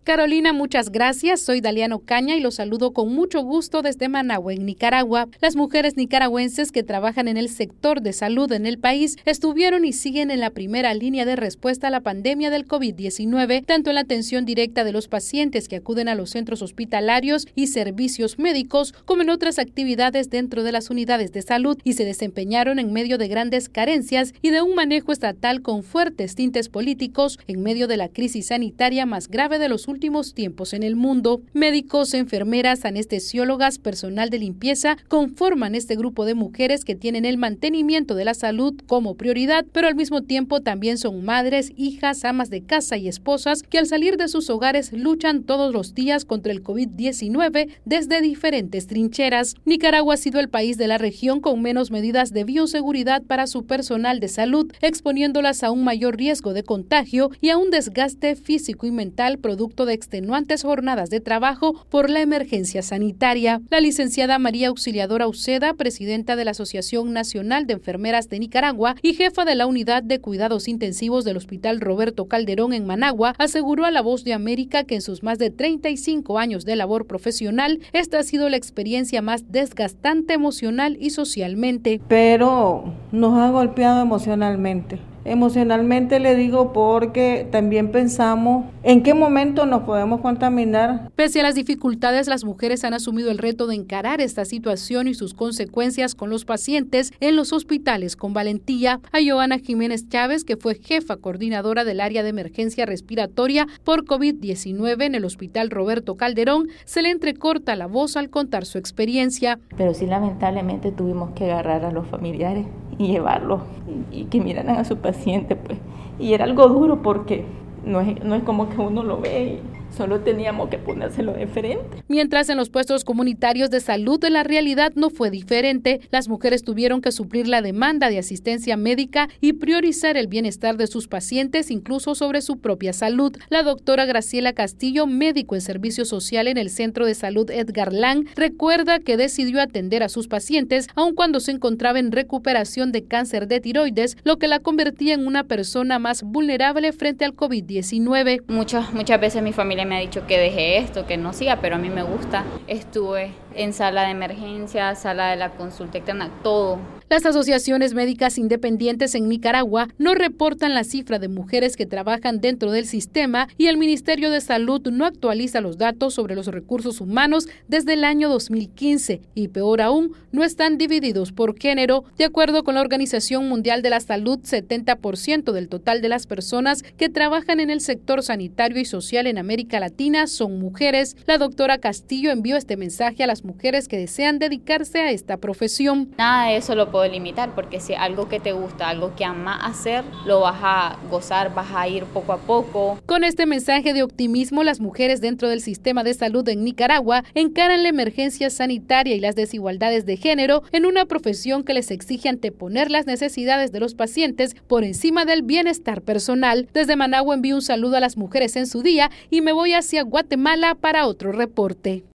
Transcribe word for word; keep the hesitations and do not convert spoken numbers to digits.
Carolina, muchas gracias. Soy Daliano Caña y los saludo con mucho gusto desde Managua, en Nicaragua. Las mujeres nicaragüenses que trabajan en el sector de salud en el país estuvieron y siguen en la primera línea de respuesta a la pandemia del COVID diecinueve, tanto en la atención directa de los pacientes que acuden a los centros hospitalarios y servicios médicos, como en otras actividades dentro de las unidades de salud, y se desempeñaron en medio de grandes carencias y de un manejo estatal con fuertes tintes políticos en medio de la crisis sanitaria más grave de los últimos últimos tiempos en el mundo. Médicos, enfermeras, anestesiólogas, personal de limpieza conforman este grupo de mujeres que tienen el mantenimiento de la salud como prioridad, pero al mismo tiempo también son madres, hijas, amas de casa y esposas que al salir de sus hogares luchan todos los días contra el COVID diecinueve desde diferentes trincheras. Nicaragua ha sido el país de la región con menos medidas de bioseguridad para su personal de salud, exponiéndolas a un mayor riesgo de contagio y a un desgaste físico y mental producto de extenuantes jornadas de trabajo por la emergencia sanitaria. La licenciada María Auxiliadora Uceda, presidenta de la Asociación Nacional de Enfermeras de Nicaragua y jefa de la Unidad de Cuidados Intensivos del Hospital Roberto Calderón en Managua, aseguró a La Voz de América que en sus más de treinta y cinco años de labor profesional, esta ha sido la experiencia más desgastante emocional y socialmente. Pero nos ha golpeado emocionalmente. Emocionalmente le digo porque también pensamos en qué momento nos podemos contaminar. Pese a las dificultades, las mujeres han asumido el reto de encarar esta situación y sus consecuencias con los pacientes en los hospitales con valentía. A Joana Jiménez Chávez, que fue jefa coordinadora del área de emergencia respiratoria por COVID diecinueve en el Hospital Roberto Calderón, se le entrecorta la voz al contar su experiencia. Pero sí, lamentablemente tuvimos que agarrar a los familiares y llevarlos y, y que miraran a su paciente, pues. Y era algo duro porque no es, no es como que uno lo ve y solo teníamos que ponérselo de frente. Mientras en los puestos comunitarios de salud la realidad no fue diferente. Las mujeres tuvieron que suplir la demanda de asistencia médica y priorizar el bienestar de sus pacientes, incluso sobre su propia salud. La doctora Graciela Castillo, médico en servicio social en el Centro de Salud Edgar Lang, recuerda que decidió atender a sus pacientes aun cuando se encontraba en recuperación de cáncer de tiroides, lo que la convertía en una persona más vulnerable frente al COVID diecinueve. Muchas, muchas veces mi familia me ha dicho que deje esto, que no siga, pero a mí me gusta. Estuve en sala de emergencia, sala de la consulta externa, todo. Las asociaciones médicas independientes en Nicaragua no reportan la cifra de mujeres que trabajan dentro del sistema y el Ministerio de Salud no actualiza los datos sobre los recursos humanos desde el año dos mil quince y peor aún, no están divididos por género. De acuerdo con la Organización Mundial de la Salud, setenta por ciento del total de las personas que trabajan en el sector sanitario y social en América Latina son mujeres. La doctora Castillo envió este mensaje a las mujeres que desean dedicarse a esta profesión. Nada de eso lo puedo limitar, porque si algo que te gusta, algo que amas hacer, lo vas a gozar, vas a ir poco a poco. Con este mensaje de optimismo, las mujeres dentro del sistema de salud en Nicaragua encaran la emergencia sanitaria y las desigualdades de género en una profesión que les exige anteponer las necesidades de los pacientes por encima del bienestar personal. Desde Managua envío un saludo a las mujeres en su día y me voy hacia Guatemala para otro reporte.